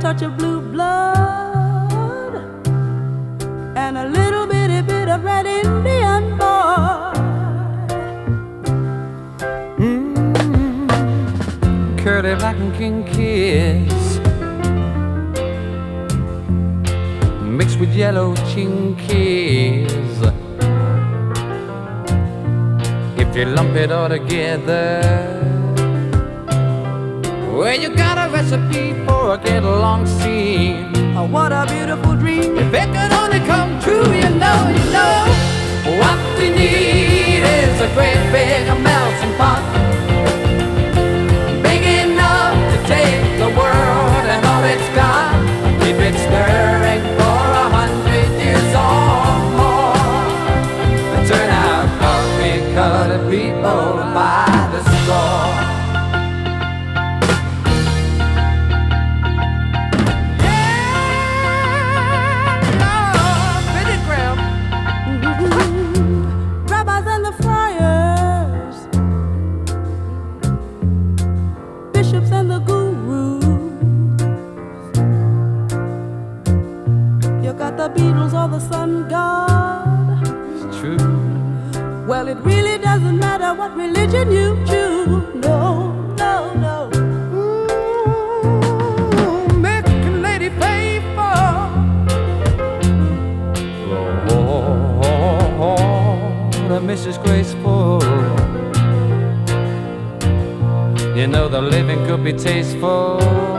touch of blue blood and a little bitty bit of red Indian boy. Curly black and king kiss mixed with yellow chinkies. If you lump it all together, well, you got a recipe for a get-along scene. Oh, what a beautiful dream. If it could only come true, you know. What we need is a great big melting pot, big enough to take the world and all it's got. Keep it stirring for 100 years or more, and turn out coffee-colored people by the straw. Rabbis and the friars, bishops and the gurus. You got the Beatles or the sun god. It's true. Well, it really doesn't matter what religion you choose. No. Make a lady pay for the Mrs. Graceful. You know the living could be tasteful.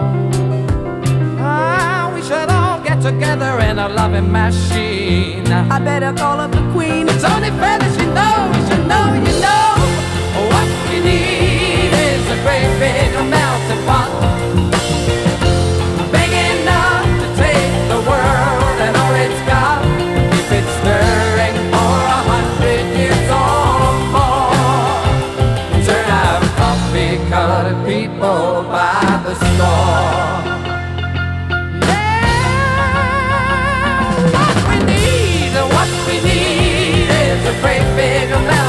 We should all get together in a loving machine. I better call up the queen. It's only fair that you know. What we need is a great big melting pot, big enough to take the world and all it's got. Keep it stirring for 100 years or more. Turn out coffee-colored people by the store. What we need is a great big amount.